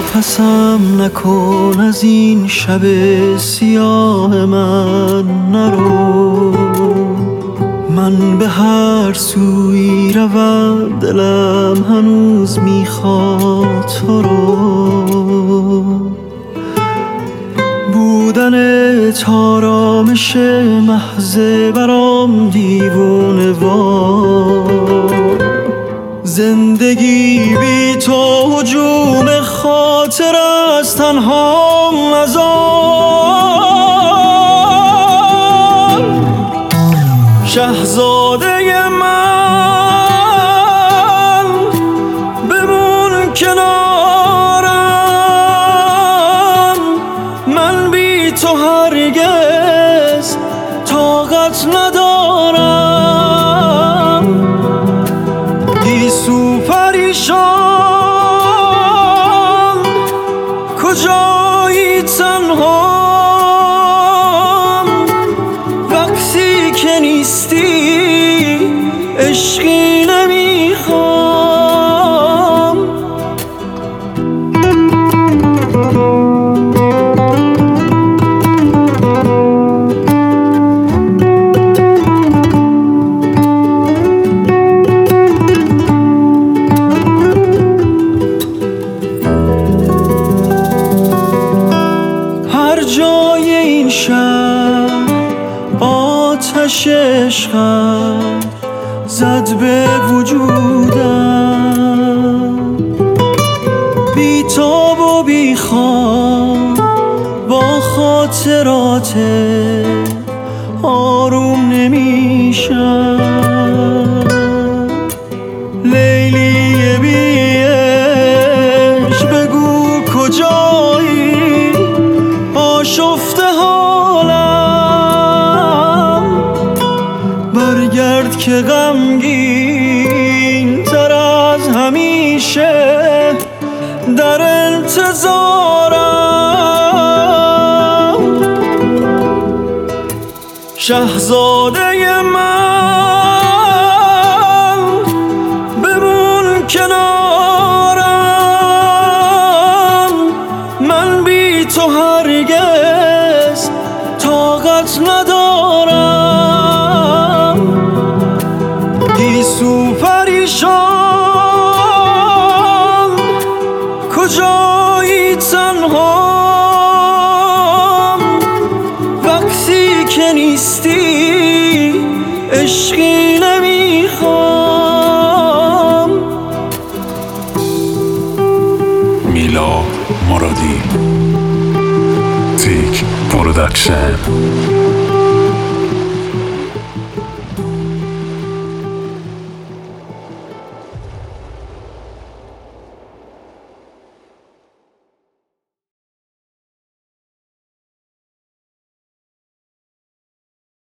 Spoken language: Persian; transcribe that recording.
نفسم نکن از این شب سیاه من نرو. من به هر سوی روم دلم هنوز میخواد تو رو. بودن تارامش محض برام دیوونه وار. زندگی بی تو هجوم خاطر از تنها مزار. شهزاده من بمون کنارم، من بی تو هرگز طاقت ندارم. گیسو پریشان کجایی تنهام، وقتی که نیستی عشقی نمیخوام. هر جای این شهر آتش عشقم زد به وجودم. بی تاب و بی خواب با خاطرات آروم نمیشم. لیلی بی عشق بگو کجایی، آشفته حالم. برگرد که غمگین تر از همیشه در انتظارم. شهزاده من بمون کنارم، من بی تو هرگز طاقت ندارم. گیسو پریشان کجایی تنهام، وقتی که نیستی عشقی نمیخوام. میلاد مرادی، تیک پرودکشن.